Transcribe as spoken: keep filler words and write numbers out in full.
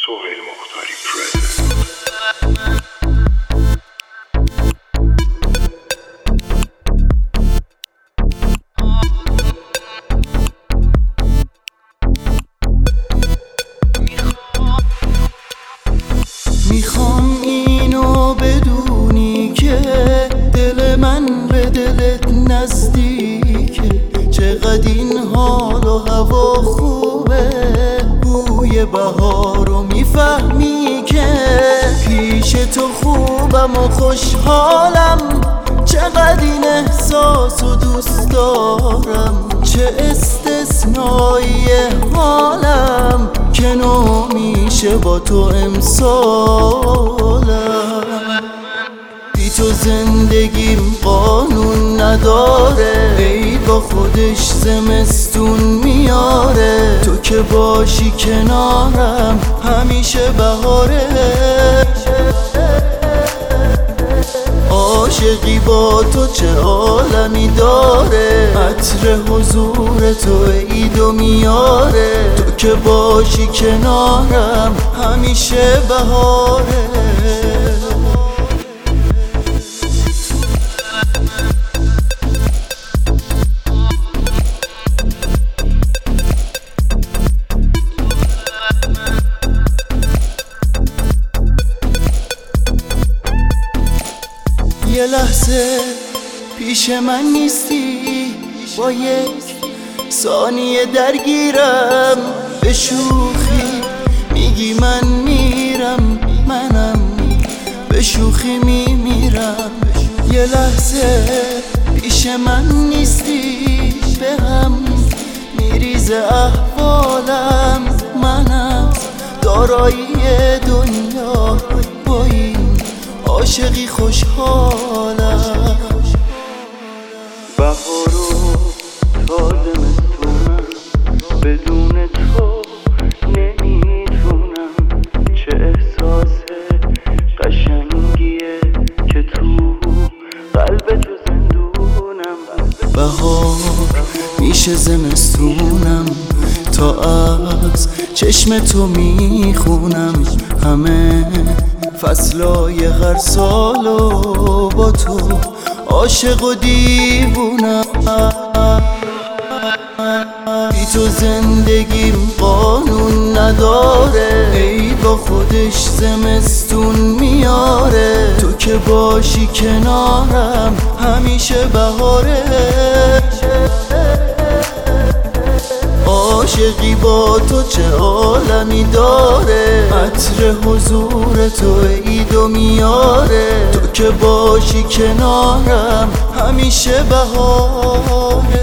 سهیل مختاری پرزنت. میخوام اینو بدونی که دل من به دلت نزدیکه، چقدر این حال و هوا خوبه، بوی بهارو میفهمی که پیش تو خوبم و خوشحالم، چقدر این احساسو دوست دارم، چه استثنایی حالم که نو میشه با تو امسالم. بی تو زندگیم قانون نداره، ای با خودش زمستون میاره، تو که باشی کنارم همیشه بهاره. عاشقی با تو چه عالمی داره، عطر حضور تو عیدو میاره، تو که باشی کنارم همیشه بهاره. یه لحظه پیش من نیستی، با یک ثانیه درگیرم، به شوخی میگی من میرم، منم به شوخی میمیرم. یه لحظه پیش من نیستی، به هم میریزه احوالم، منم دارایی دنیا با این عاشقی خوشحالم. بهارو تازه مستونم، بدون تو نمیتونم، چه احساس قشنگیه که تو قلب تو زندونم. بهار میشه زمستونم، تا از چشم تو میخونم، همه فصلای هر سالو با تو عاشق و دیوونم. بی تو زندگیم قانون نداره، ای با خودش زمستون میاره، تو که باشی کنارم همیشه بهاره. عاشقی با تو چه عالمی داره، عطر حضور تو عیدو میاره، تو که باشی کنارم همیشه بهاره.